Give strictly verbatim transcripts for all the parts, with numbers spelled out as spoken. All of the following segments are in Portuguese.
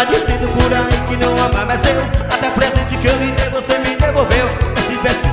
dizendo por aí que não ama mais eu. Até presente que eu lhe dei você me devolveu. Mexe, mexe.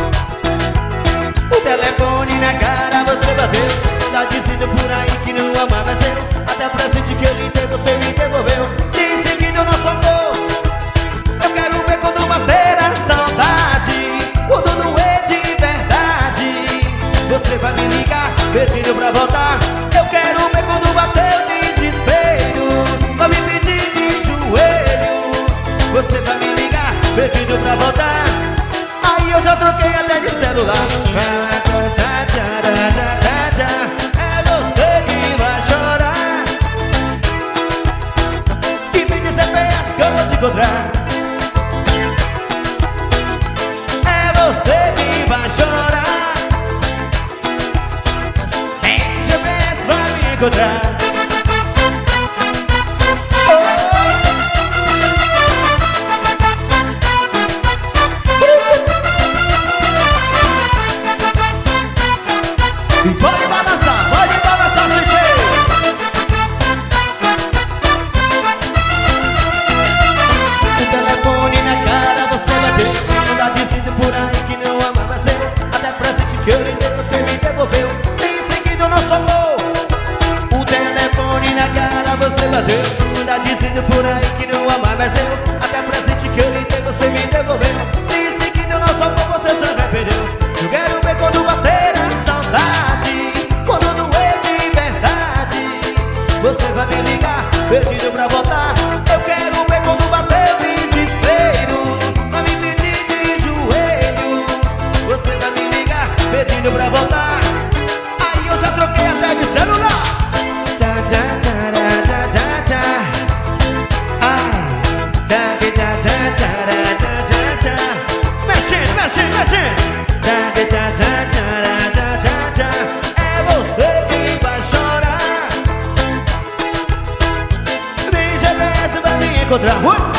O telefone na cara você bateu. Tá dizendo por aí que não ama mais eu. Até presente que eu lhe dei você me devolveu. Disse que não nosso amor. Eu quero ver quando bater a saudade, quando doer de verdade. Você vai me ligar pedindo pra voltar. Eu quero ver quando bater o desespero. Vai me pedir de joelho. Você vai me ligar pedindo pra voltar. Aí eu já troquei até de celular. É você que vai chorar. E me diz C P S que eu vou te encontrar. É você que vai chorar. Em G P S vai me encontrar. E pode balançar, pode balançar, D J. O telefone na cara você bateu. Anda dizendo por aí que não ama mais eu. Até presente que eu lhe dei você me devolveu. Em seguida o nosso amor. O telefone na cara você bateu. Anda dizendo por aí que não ama mais eu. Até presente que eu lhe dei você me devolveu. Em seguida o nosso amor você já me perdeu. Eu quero ver quando bater a saudade, quando doer de verdade. Você vai me ligar pedindo pra voltar. Eu quero ver quando bater o desespero. Vai me pedir de joelho. Você vai me ligar pedindo pra voltar. Aí eu já troquei até de celular. Tchá, tchá, tchá, tchá, tchá, tchá. Ai, tchá, tchá, tchá, tchá, tchá, tchá, tchá. Mexendo, mexendo, mexendo. Tchá, tchá, tchá, tchá, tchá, tchá, tchá. É você que vai chorar. Nem G P S vai me encontrar.